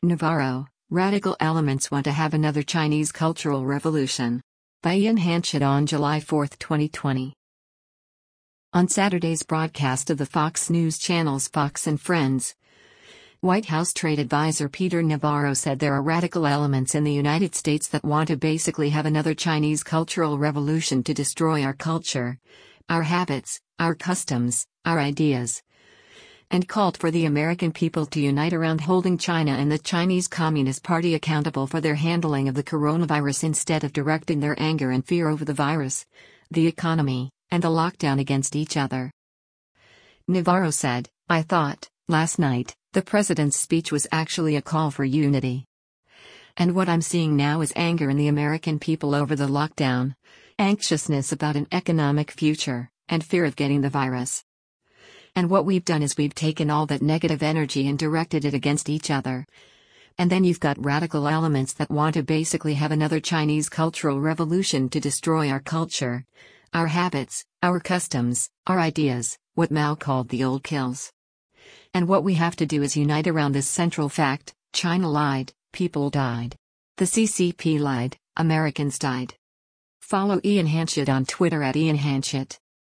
Navarro, radical elements want to have another Chinese cultural revolution. By Ian Hanchett on July 4, 2020. On Saturday's broadcast of the Fox News channel's Fox and Friends, White House trade advisor Peter Navarro said there are radical elements in the United States that want to basically have another Chinese cultural revolution to destroy our culture, our habits, our customs, our ideas, and called for the American people to unite around holding China and the Chinese Communist Party accountable for their handling of the coronavirus instead of directing their anger and fear over the virus, the economy, and the lockdown against each other. Navarro said, "I thought, last night, the president's speech was actually a call for unity. And what I'm seeing now is anger in the American people over the lockdown, anxiousness about an economic future, and fear of getting the virus. And what we've done is we've taken all that negative energy and directed it against each other. And then you've got radical elements that want to basically have another Chinese cultural revolution to destroy our culture, our habits, our customs, our ideas, what Mao called the old kills. And what we have to do is unite around this central fact: China lied, people died. The CCP lied, Americans died." Follow Ian Hanchett on Twitter @IanHanchett.